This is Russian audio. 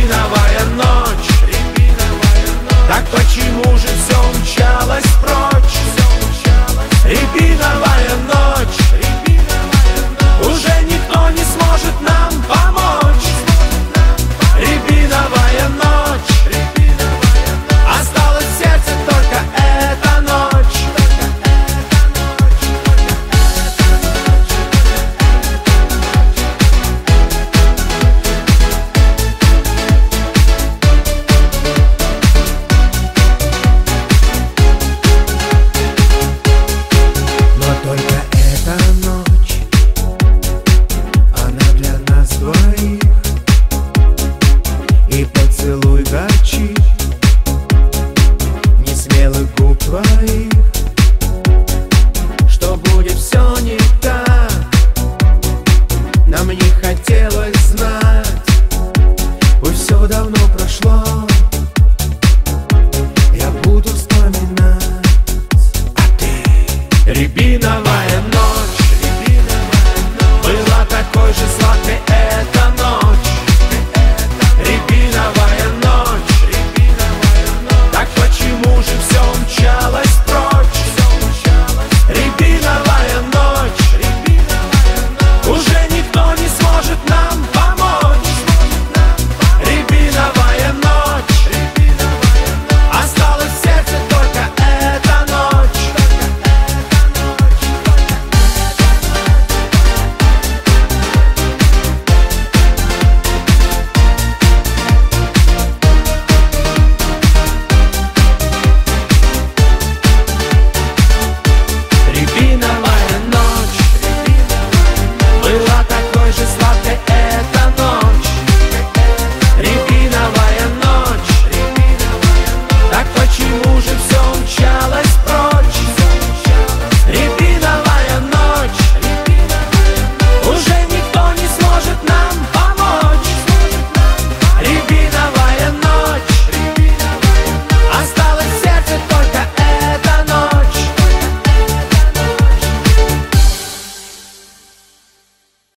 рябиновая ночь. Так почему же все умчалось прочь? Рябиновая ночь, уже никто не сможет нам помочь. Рябиновая ночь, осталась в сердце только эта ночь. Только эта ночь, она для нас двоих. И поцелуй горчит несмелых губ твоих. Что будет все не так, нам не хотелось знать. Пусть все давно прошло,